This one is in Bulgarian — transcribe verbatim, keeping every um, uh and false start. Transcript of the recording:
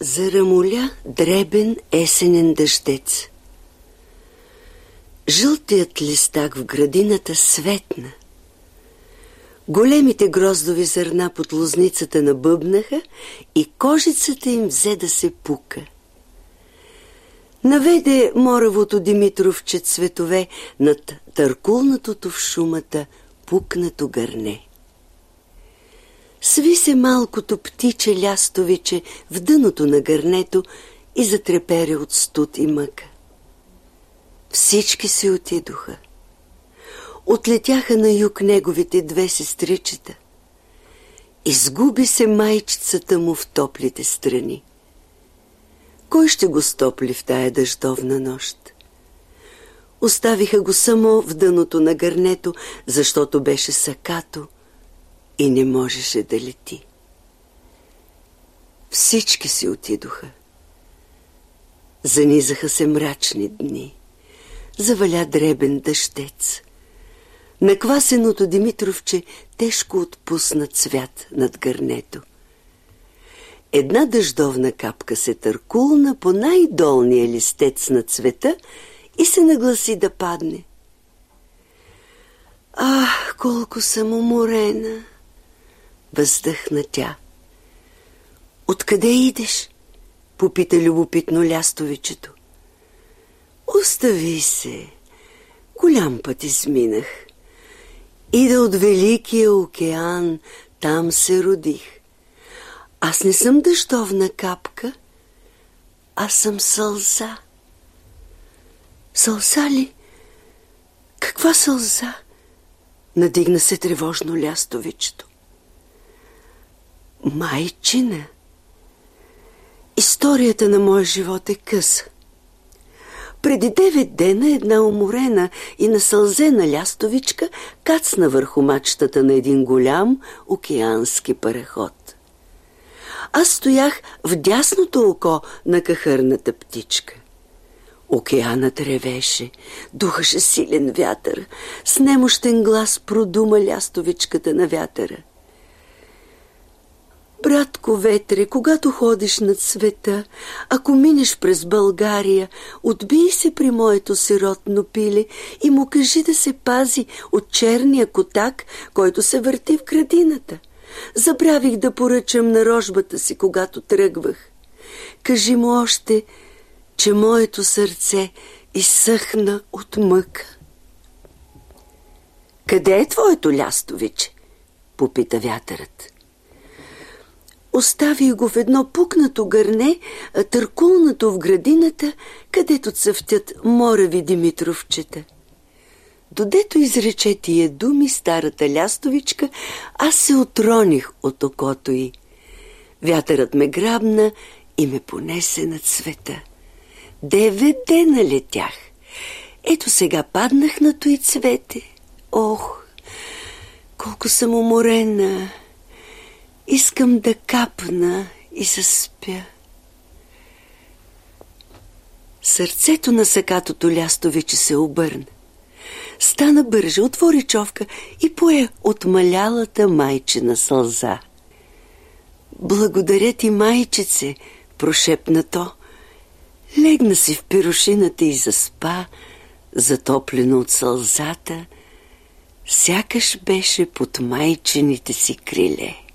Зарамоля дребен есенен дъждец. Жълтият листак в градината светна. Големите гроздови зърна под лозницата набъбнаха и кожицата им взе да се пука. Наведе моравото Димитровче цветове над търкулнатото в шумата пукнато гърне. Сви се малкото птиче лястовиче в дъното на гърнето и затрепере от студ и мъка. Всички се отидоха. Отлетяха на юг неговите две сестричета. Изгуби се майчицата му в топлите страни. Кой ще го стопли в тая дъждовна нощ? Оставиха го само в дъното на гърнето, защото беше сакато и не можеше да лети. Всички си отидоха. Занизаха се мрачни дни. Заваля дребен дъждец. Наквасеното Димитровче тежко отпусна цвят над гърнето. Една дъждовна капка се търкулна по най-долния листец на цвета и се нагласи да падне. Ах, колко съм уморена! Въздъхна тя. Откъде идеш? Попита любопитно лястовичето. Остави се. Голям път изминах. Ида от Великия океан, там се родих. Аз не съм дъждовна капка, аз съм сълза. Сълза ли? Каква сълза? Надигна се тревожно лястовичето. Майчина. Историята на моя живот е къса. Преди девет дена една уморена и насълзена лястовичка кацна върху мачтата на един голям океански параход. Аз стоях в дясното око на кахърната птичка. Океанът ревеше, духаше силен вятър, с немощен глас продума лястовичката на вятъра. Братко ветре, когато ходиш над света, ако минеш през България, отбий се при моето сиротно пиле и му кажи да се пази от черния котак, който се върти в градината. Забравих да поръчам на рожбата си, когато тръгвах. Кажи му още, че моето сърце изсъхна от мъка. Къде е твоето лястовиче? Попита вятърът. Оставих го в едно пукнато гърне, търкулнато в градината, където цъфтят морави Димитровчета. Додето изрече тия думи старата лястовичка, аз се отроних от окото й. Вятърът ме грабна и ме понесе над света. Девет дена летях. Ето сега паднах на той цвете. Ох, колко съм уморена! Искам да капна и заспя. Сърцето на сакатото лястовиче се обърна. Стана бърже, отвори човка и пое отмалялата майчина сълза. Благодаря ти, майчице, прошепна то. Легна си в пирошината и заспа, затоплено от сълзата, сякаш беше под майчините си криле.